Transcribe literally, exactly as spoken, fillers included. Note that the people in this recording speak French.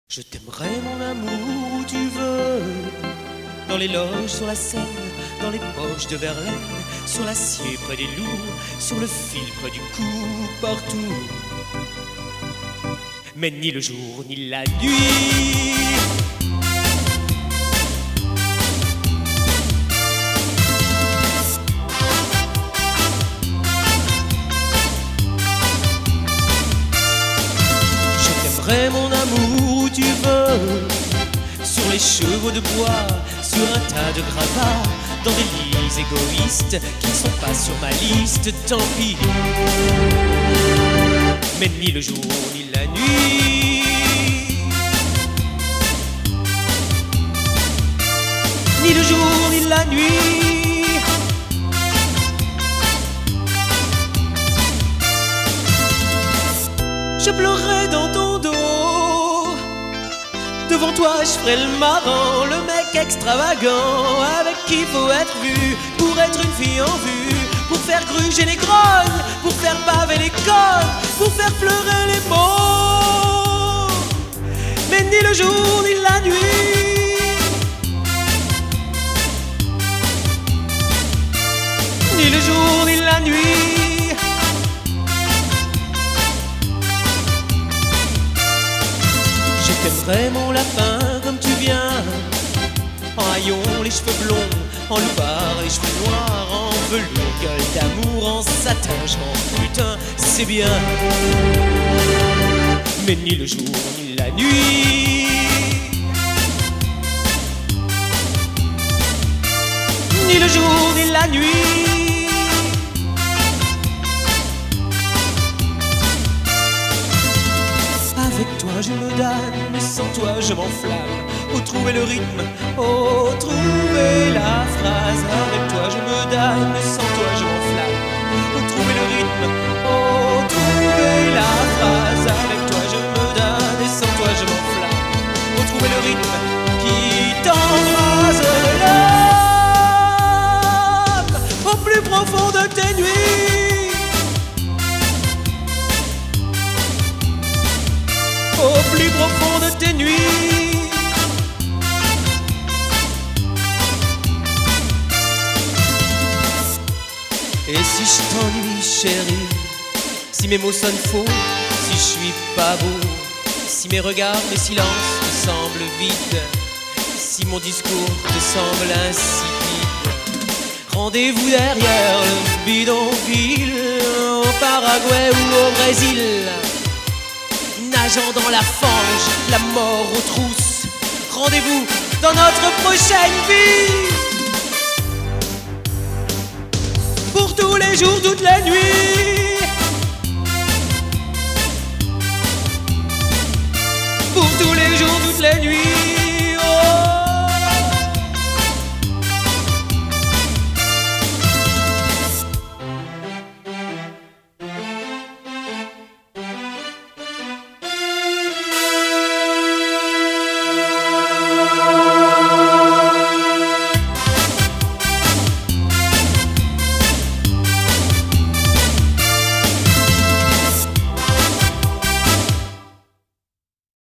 Je t'aimerai mon amour où tu veux, dans les loges, sur la scène, dans les poches de Verlaine, sur l'acier près des loups, sur le fil près du cou, partout. Mais ni le jour ni la nuit. Mon amour où tu veux, sur les chevaux de bois, sur un tas de gravats, dans des lits égoïstes qui ne sont pas sur ma liste, tant pis. Mais ni le jour ni la nuit. Ni le jour ni la nuit. Je pleurerai dans ton dos. Devant toi je ferai le marrant, le mec extravagant, avec qui faut être vu, pour être une fille en vue, pour faire gruger les grognes, pour faire paver les connes, pour faire pleurer les mots. Mais ni le jour ni la nuit. Ni le jour ni la nuit. J'aimerais mon lapin comme tu viens, en haillons les cheveux blonds, en loupard les cheveux noirs, en velours, gueule d'amour, en satin, genre putain, c'est bien. Mais ni le jour ni la nuit. Ni le jour ni la nuit. Avec toi je me donne, mais sans toi je m'enflamme. Oh trouver le rythme, oh trouver la phrase. Avec toi je me donne, mais sans toi je m'enflamme. Oh trouver le rythme, oh trouver la phrase. Avec toi je me donne, et sans toi je m'enflamme. Oh trouver le rythme qui t'embrase l'âme au plus profond de tes nuits. Au plus profond de tes nuits. Et si je t'ennuie chérie, si mes mots sonnent faux, si je suis pas beau, si mes regards, mes silences te semblent vides, si mon discours te semble insipide, rendez-vous derrière le bidonville, au Paraguay ou au Brésil, nageant dans la fange, la mort aux trousses. Rendez-vous dans notre prochaine vie. Pour tous les jours, toutes les nuits.